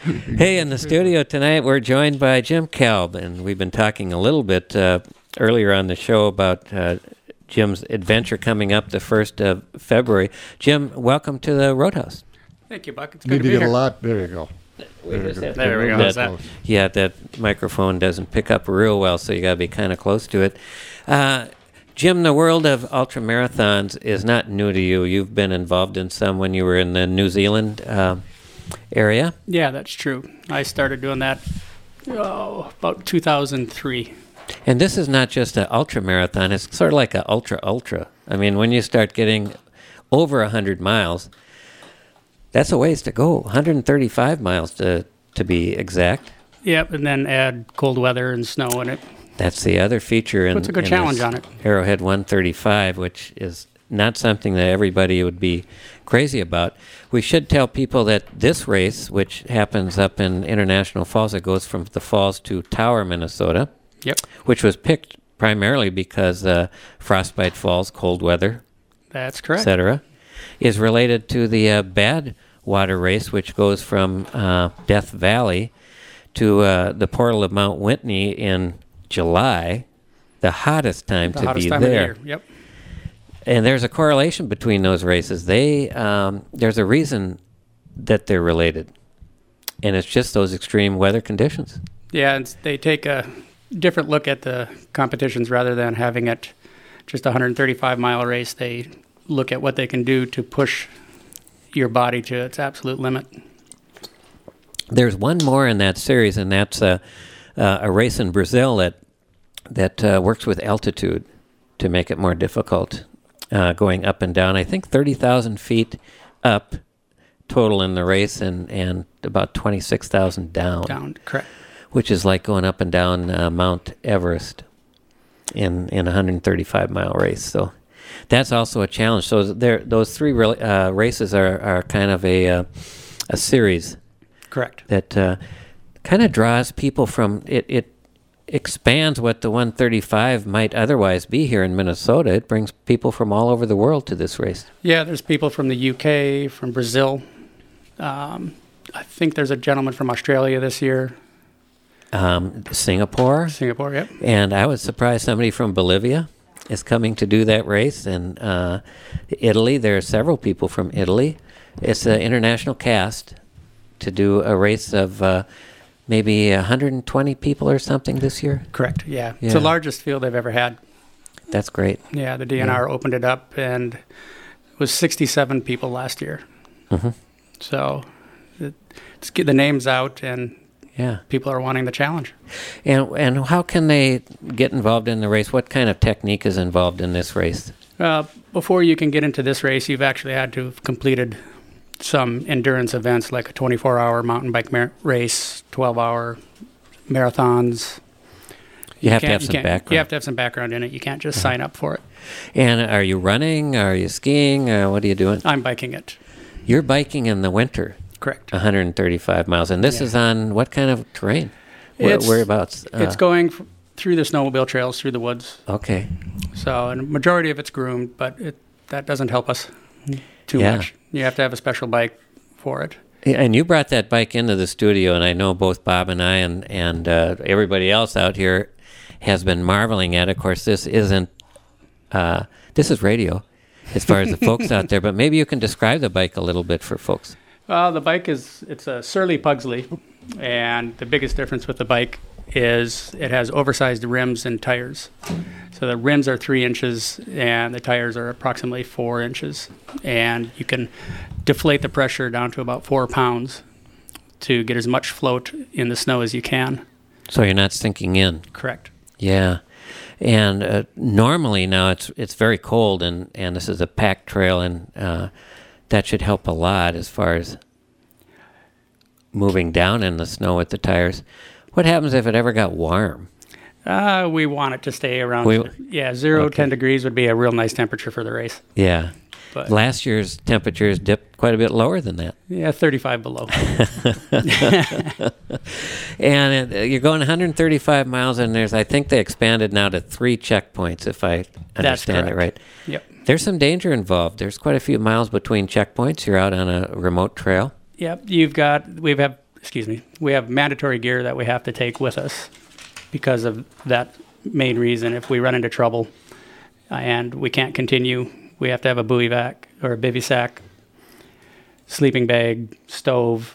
Hey, in the studio tonight, we're joined by Jim Kalb, and we've been talking a little bit earlier on the show about Jim's adventure coming up the 1st of February. Jim, welcome to the Roadhouse. Thank you, Buck. It's You good need to to be get here. a lot. There you go. There we go. How's that? Yeah, that microphone doesn't pick up real well, so you got to be kind of close to it. Jim, the world of ultramarathons is not new to you. You've been involved in some when you were in the New Zealand area. Yeah, that's true. I started doing that about 2003. And this is not just an ultramarathon. It's sort of like an ultra. I mean, when you start getting over 100 miles, that's a ways to go. 135 miles to be exact. Yep, and then add cold weather and snow in it. That's the other feature in Puts a good in challenge this on it. Arrowhead 135, which is not something that everybody would be crazy about. We should tell people that this race, which happens up in International Falls, it goes from the falls to Tower, Minnesota, Yep, which was picked primarily because Frostbite Falls, cold weather, that's correct. etc., is related to the Bad Water race, which goes from Death Valley to the portal of Mount Whitney in July, the hottest time The to hottest be time of the there. year. Yep. And there's a correlation between those races. There's a reason that they're related, and it's just those extreme weather conditions. Yeah, and they take a different look at the competitions rather than having it just a 135-mile race. They look at what they can do to push your body to its absolute limit. There's one more in that series, and that's a race in Brazil that works with altitude to make it more difficult, going up and down. I think 30,000 feet up total in the race, and about 26,000 Down, correct. which is like going up and down Mount Everest in a 135-mile race. So that's also a challenge. So those three races are kind of a series Correct. that kind of draws people from it. It expands what the 135 might otherwise be here in Minnesota. It brings people from all over the world to this race. Yeah, there's people from the UK, from Brazil. I think there's a gentleman from Australia this year. Singapore. Singapore, yep. And I was surprised somebody from Bolivia is coming to do that race. And Italy, there are several people from Italy. It's an international cast to do a race of maybe 120 people or something this year. Correct, yeah. Yeah. It's the largest field they've ever had. That's great. Yeah, the DNR opened it up, and it was 67 people last year. Mm-hmm. So let's get the names out, and Yeah. people are wanting the challenge. And how can they get involved in the race? What kind of technique is involved in this race? Before you can get into this race, you've actually had to have completed some endurance events like a 24-hour mountain bike race, 12-hour marathons. You have to have You some can't- background. You have to have some background in it. You can't just sign up for it. And are you running? Are you skiing? What are you doing? I'm biking it. You're biking in the winter, Correct. 135 miles. And this Yeah. is on what kind of terrain? It's- Whereabouts? It's going through the snowmobile trails, through the woods. Okay. So, and a majority of it's groomed, but that doesn't help us too Yeah. much. You have to have a special bike for it. Yeah, and you brought that bike into the studio, and I know both Bob and I and everybody else out here has been marveling at it. Of course, this isn't, this is radio as far as the folks out there, but maybe you can describe the bike a little bit for folks. Well, the bike it's a Surly Pugsley, and the biggest difference with the bike is it has oversized rims and tires. So the rims are 3 inches and the tires are approximately 4 inches. And you can deflate the pressure down to about 4 pounds to get as much float in the snow as you can. So you're not sinking in. Correct. Yeah. And normally now it's very cold, and this is a packed trail, and that should help a lot as far as moving down in the snow with the tires. What happens if it ever got warm? We want it to stay around, Okay. 10 degrees would be a real nice temperature for the race. Yeah. But Last year's temperatures dipped quite a bit lower than that. yeah, 35 below. And you're going 135 miles, and I think they expanded now to 3 checkpoints, if I understand it right. Yep. There's some danger involved. There's quite a few miles between checkpoints. You're out on a remote trail. Yep. We have we have mandatory gear that we have to take with us because of that main reason. If we run into trouble and we can't continue, we have to have a buoy vac or a bivy sack, sleeping bag, stove,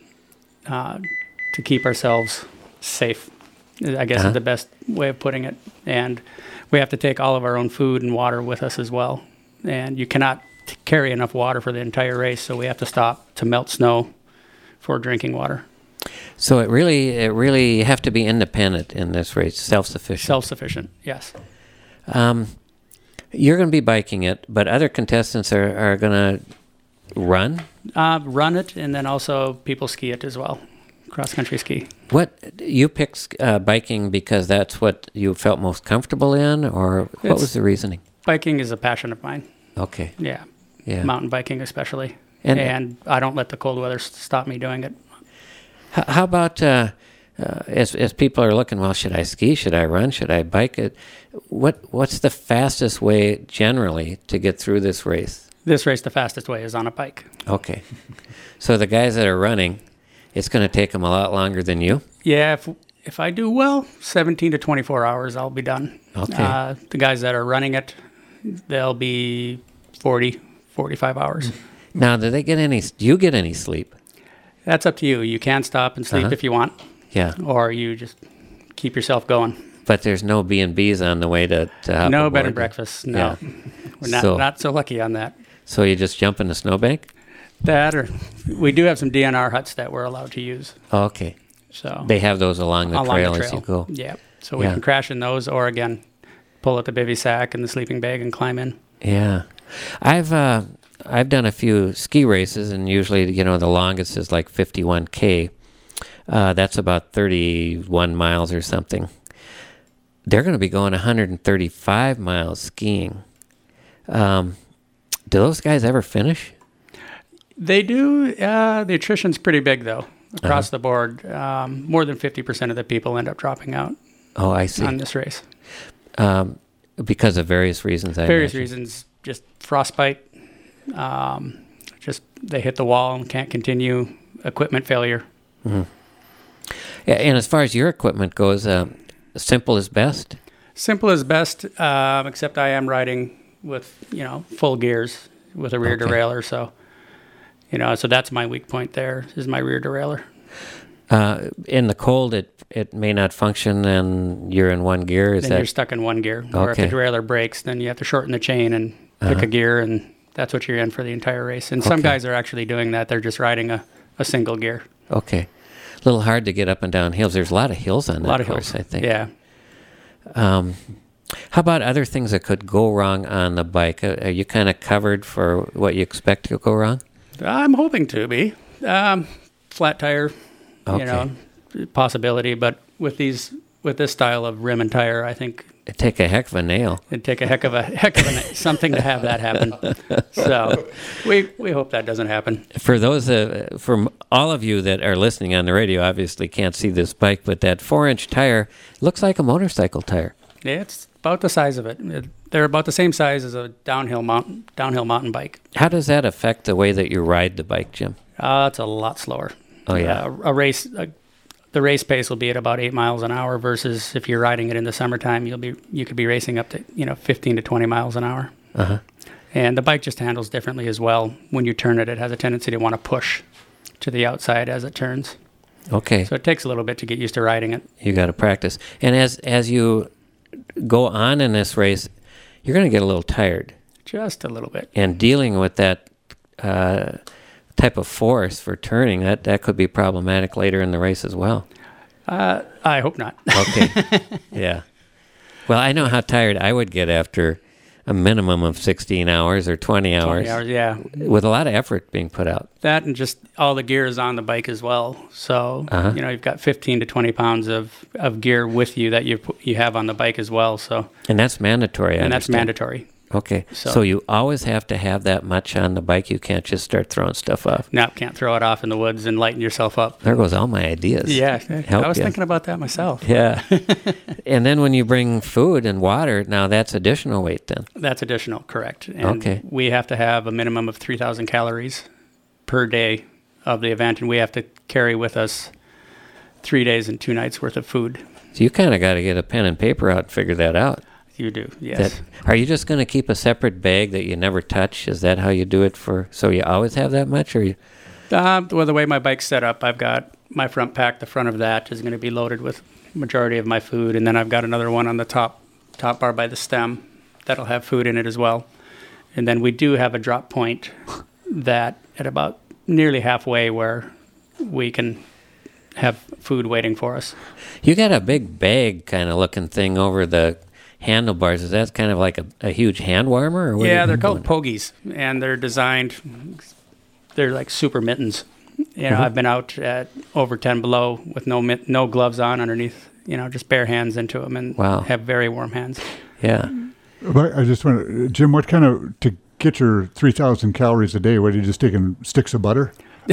to keep ourselves safe, I guess is the best way of putting it. And we have to take all of our own food and water with us as well. And you cannot carry enough water for the entire race, so we have to stop to melt snow for drinking water. So it really you have to be independent in this race, self-sufficient. Self-sufficient, yes. You're going to be biking it, but other contestants are going to run? Run it, and then also people ski it as well, cross-country ski. What you picked biking because that's what you felt most comfortable in, or what was the reasoning? Biking is a passion of mine. Okay. Yeah. Yeah. Mountain biking especially. And I don't let the cold weather stop me doing it. How about as people are looking, well, should I ski? Should I run? Should I bike it? What's the fastest way generally to get through this race? This race, the fastest way is on a bike. Okay. So the guys that are running, it's going to take them a lot longer than you? Yeah, if I do well, 17 to 24 hours, I'll be done. Okay. The guys that are running it, they'll be 40, 45 hours. Now, do you get any sleep? That's up to you. You can stop and sleep if you want. Yeah. Or you just keep yourself going. But there's no B&Bs on the way to hop No aboard. bed and breakfast. No. Yeah. We're not so lucky on that. So you just jump in the snowbank? That, or we do have some DNR huts that we're allowed to use. Oh, okay. So they have those along the trail as you go. Yeah. So we can crash in those, or again, pull out the bivy sack and the sleeping bag and climb in. Yeah. I've done a few ski races, and usually, the longest is like 51K. That's about 31 miles or something. They're going to be going 135 miles skiing. Do those guys ever finish? They do. The attrition's pretty big, though, across the board. More than 50% of the people end up dropping out. Oh, I see. On this race. Because of various reasons, Various reasons, just frostbite. Just they hit the wall and can't continue. Equipment failure. Mm-hmm. Yeah, and as far as your equipment goes, simple is best? Simple is best, except I am riding with, full gears with a rear derailleur. So, so that's my weak point there, is my rear derailleur. In the cold, it may not function, and you're in one gear. Then you're stuck in one gear. Or if the derailleur breaks, then you have to shorten the chain and pick a gear, and that's what you're in for the entire race. And some guys are actually doing that. They're just riding a single gear. Okay. A little hard to get up and down hills. There's a lot of hills on that course, I think. Yeah. How about other things that could go wrong on the bike? Are you kind of covered for what you expect to go wrong? I'm hoping to be. Flat tire, possibility. But with this style of rim and tire, I think it'd take a heck of a nail. It'd take a heck of a something to have that happen. So we hope that doesn't happen. For those, for all of you that are listening on the radio, obviously can't see this bike, but that 4-inch tire looks like a motorcycle tire. Yeah, it's about the size of it. They're about the same size as a downhill mountain bike. How does that affect the way that you ride the bike, Jim? It's a lot slower. Oh yeah, the race pace will be at about 8 miles an hour versus if you're riding it in the summertime, you could be racing up to 15 to 20 miles an hour. And the bike just handles differently as well. When you turn it, it has a tendency to want to push to the outside as it turns. Okay. So it takes a little bit to get used to riding it. You got to practice. And as you go on in this race, you're going to get a little tired. Just a little bit. And dealing with that type of force for turning, that could be problematic later in the race as well. I hope not. Okay. Yeah. Well, I know how tired I would get after a minimum of 16 hours or 20 hours. 20 hours, yeah. With a lot of effort being put out. That and just all the gear is on the bike as well. So, you've got 15 to 20 pounds of gear with you that you have on the bike as well. So. And that's mandatory, And that's mandatory. Okay. So you always have to have that much on the bike. You can't just start throwing stuff off. No, can't throw it off in the woods and lighten yourself up. There goes all my ideas. Yeah. I was thinking about that myself. Yeah. And then when you bring food and water, now that's additional weight then. That's additional, correct. And we have to have a minimum of 3,000 calories per day of the event, and we have to carry with us 3 days and 2 nights worth of food. So you kind of got to get a pen and paper out and figure that out. You do, yes. Are you just going to keep a separate bag that you never touch? Is that how you do it so you always have that much? Or you? Well, the way my bike's set up, I've got my front pack. The front of that is going to be loaded with majority of my food, and then I've got another one on the top bar by the stem that'll have food in it as well. And then we do have a drop point that at about nearly halfway where we can have food waiting for us. You got a big bag kind of looking thing over the handlebars. Is that kind of like a huge hand warmer? Or what Yeah, they're called pogies, and they're designed, they're like super mittens. You know, I've been out at over 10 below with no gloves on underneath, just bare hands into them and have very warm hands. Yeah. But I just want Jim, what kind of, to get your 3,000 calories a day, what are you just taking, sticks of butter?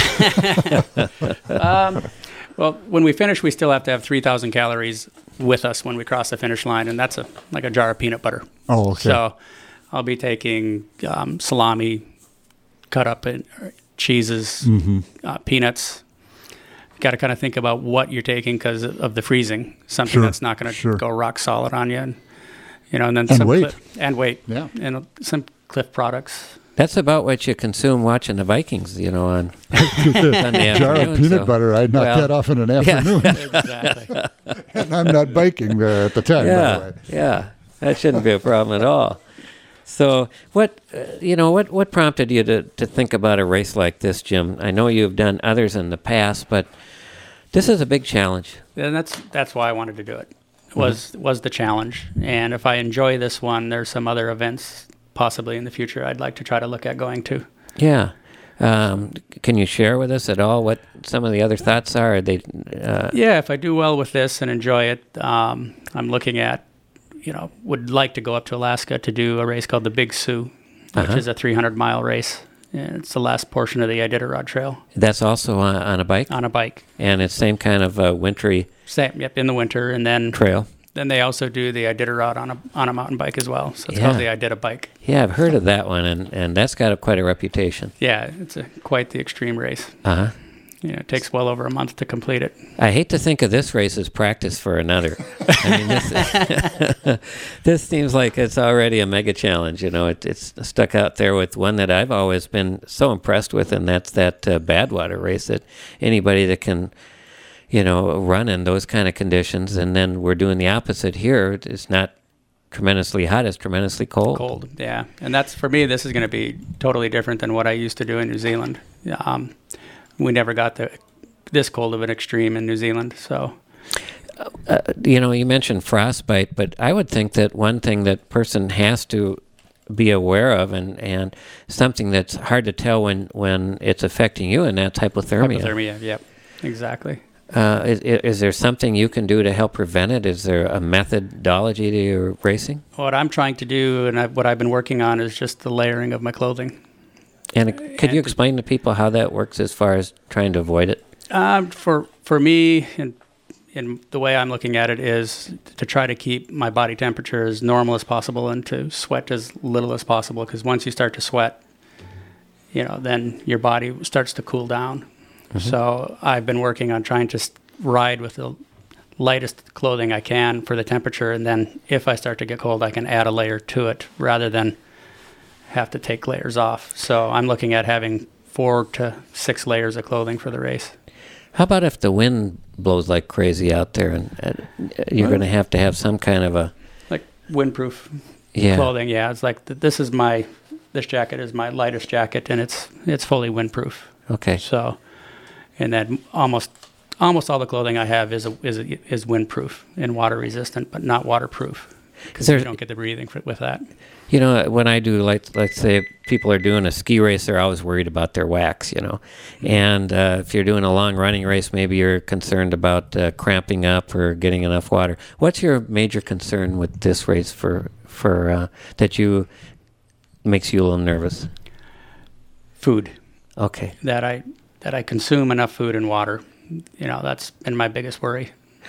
Well, when we finish, we still have to have 3,000 calories with us when we cross the finish line, and that's like a jar of peanut butter. Oh, okay. So I'll be taking salami, cut up in cheeses, peanuts. Got to kind of think about what you're taking because of the freezing. Something that's not going to go rock solid on you, and then some weight. Yeah, and some Cliff products. That's about what you consume watching the Vikings, on Sunday afternoon. Jar of peanut butter. I'd knock that off in an afternoon. Exactly. And I'm not biking at the time, by the way. Yeah, that shouldn't be a problem at all. So what prompted you to think about a race like this, Jim? I know you've done others in the past, but this is a big challenge. And that's why I wanted to do it. Was the challenge. And if I enjoy this one, there's some other events possibly in the future I'd like to try to look at going to. Yeah. Can you share with us at all what some of the other thoughts are? Are they? Yeah, if I do well with this and enjoy it, I'm looking at, would like to go up to Alaska to do a race called the Big Sioux, which is a 300-mile race. And it's the last portion of the Iditarod Trail. That's also on a bike? On a bike. And it's same kind of wintry in the winter. And then trail. Then they also do the Iditarod on a mountain bike as well. So it's called the Idita bike. Yeah, I've heard of that one, and that's got quite a reputation. Yeah, it's quite the extreme race. Uh-huh. It takes well over a month to complete it. I hate to think of this race as practice for another. I mean, this seems like it's already a mega challenge. It's stuck out there with one that I've always been so impressed with, and that's that Badwater race that anybody that can run in those kind of conditions, and then we're doing the opposite here. It's not tremendously hot, it's tremendously cold. Cold, yeah. And that's, for me, this is going to be totally different than what I used to do in New Zealand. We never got this cold of an extreme in New Zealand, so. You mentioned frostbite, but I would think that one thing that person has to be aware of, and something that's hard to tell when it's affecting you, and that's hypothermia. Hypothermia, yep, exactly. Is there something you can do to help prevent it? Is there a methodology to your racing? What I'm trying to do, and what I've been working on, is just the layering of my clothing. And could you explain to people how that works as far as trying to avoid it? For me, and the way I'm looking at it is to try to keep my body temperature as normal as possible and to sweat as little as possible. Because once you start to sweat, then your body starts to cool down. Mm-hmm. So I've been working on trying to ride with the lightest clothing I can for the temperature, and then if I start to get cold, I can add a layer to it rather than have to take layers off. So I'm looking at having 4 to 6 layers of clothing for the race. How about if the wind blows like crazy out there, and you're going to have some kind of a like windproof clothing? Yeah, it's like this jacket is my lightest jacket, and it's fully windproof. Okay. So. And then almost all the clothing I have is windproof and water resistant, but not waterproof, because you don't get the breathing with that. When I do, like say people are doing a ski race, they're always worried about their wax, And if you're doing a long running race, maybe you're concerned about cramping up or getting enough water. What's your major concern with this race for that makes you a little nervous? Food. Okay. That I consume enough food and water. That's been my biggest worry.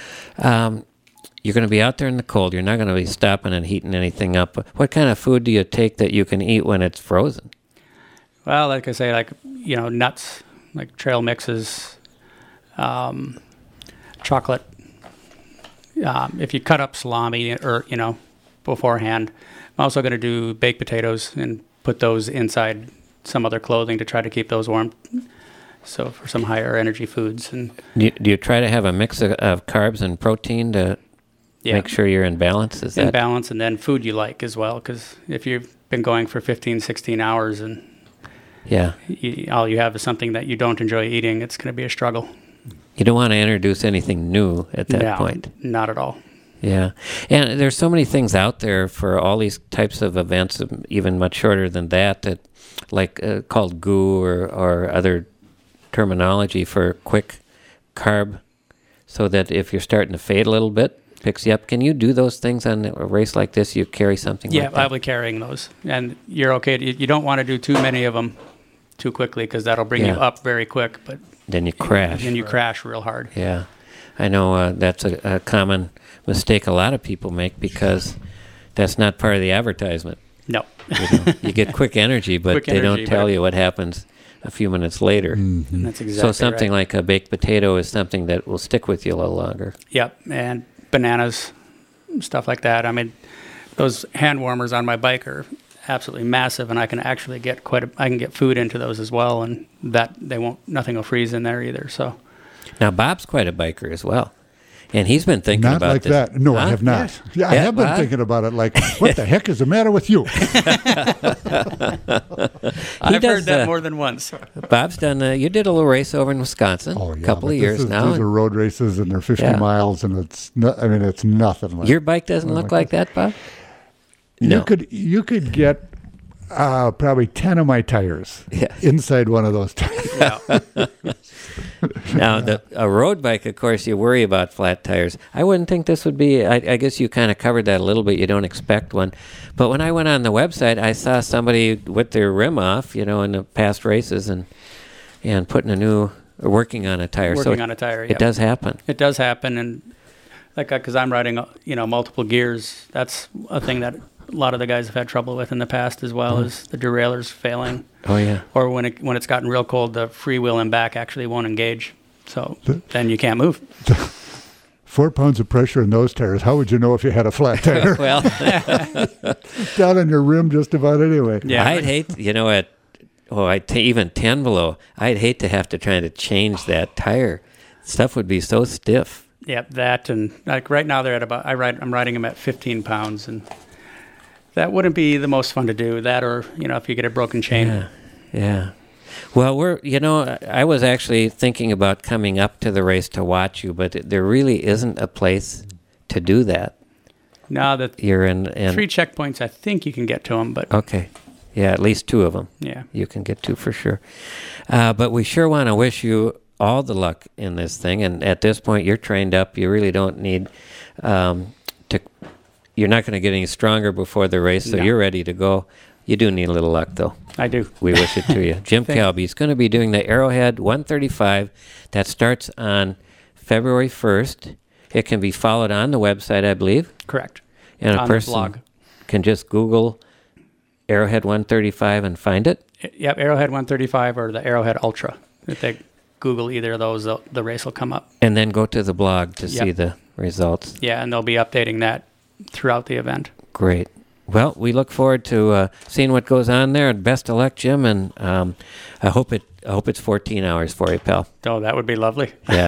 You're going to be out there in the cold. You're not going to be stopping and heating anything up. What kind of food do you take that you can eat when it's frozen? Well, like I say, nuts, like trail mixes, chocolate. If you cut up salami or, beforehand, I'm also going to do baked potatoes and put those inside some other clothing to try to keep those warm. So for some higher energy foods. And Do you try to have a mix of carbs and protein to make sure you're in balance? Is in that balance, and then food you like as well, because if you've been going for 15, 16 hours and all you have is something that you don't enjoy eating, it's going to be a struggle. You don't want to introduce anything new at that No, point. Not at all. Yeah. And there's so many things out there for all these types of events, even much shorter than that like called GOO or other terminology for quick carb, so that if you're starting to fade a little bit, picks you up. Can you do those things on a race like this? You carry something like that? Yeah, I'll be carrying those. And you're okay. You don't want to do too many of them too quickly, because that'll bring you up very quick. But then you crash. Then you crash real hard. Yeah. I know that's a common mistake a lot of people make, because that's not part of the advertisement. No. You get quick energy, but they don't tell you what happens a few minutes later. Mm-hmm. And that's exactly So something right. like a baked potato is something that will stick with you a little longer. Yep, and bananas, stuff like that. I mean, those hand warmers on my bike are absolutely massive, and I can actually get I can get food into those as well, and that nothing will freeze in there either. So Now, Bob's quite a biker as well, and he's been thinking Not about like this. that. No, Huh? I have not. Yeah, I Yeah, have been Bob? thinking about it. Like, what the heck is the matter with you? I've does, heard that more than once. Bob's done. You did a little race over in Wisconsin Oh, a yeah, couple but of years now. These and are road races, and they're 50 Yeah. miles, and it's it's nothing like. Your bike doesn't look like that, Bob? No. You could get probably 10 of my tires Yeah. inside one of those tires. Yeah. Now, a road bike, of course, you worry about flat tires. I wouldn't think this would be, I guess you kind of covered that a little bit. You don't expect one. But when I went on the website, I saw somebody with their rim off, in the past races and working on a tire. Working on a tire, It yep. does happen. It does happen, and because I'm riding, multiple gears, that's a thing that a lot of the guys have had trouble with in the past as well, is the derailleurs failing. Oh, yeah. Or when it's gotten real cold, the freewheel and back actually won't engage. So then you can't move. 4 pounds of pressure in those tires. How would you know if you had a flat tire? Well, Down on your rim just about anyway. Yeah. I'd hate, even 10 below, I'd hate to have to try to change that tire. Stuff would be so stiff. Yep, that, and like right now they're at about, I'm riding them at 15 pounds, and that wouldn't be the most fun to do. That, or if you get a broken chain. Yeah. Well, I was actually thinking about coming up to the race to watch you, but there really isn't a place to do that. No, the You're in 3 checkpoints, I think you can get to them, but Okay. Yeah, at least 2 of them. yeah. You can get to for sure. But we sure want to wish you all the luck in this thing. And at this point, you're trained up. You really don't need you're not going to get any stronger before the race, so No. you're ready to go. You do need a little luck, though. I do. We wish it to you. Jim Thank you. Calby is going to be doing the Arrowhead 135. That starts on February 1st. It can be followed on the website, I believe. Correct. And a On the person blog. can just Google Arrowhead 135 and find it. Yep, Arrowhead 135 or the Arrowhead Ultra. If they Google either of those, the race will come up. And then go to the blog to Yep. see the results. Yeah, and they'll be updating that throughout the event. Great. Well, we look forward to seeing what goes on there. And best of luck, Jim. And I hope it's 14 hours for you, pal. Oh, that would be lovely. Yeah.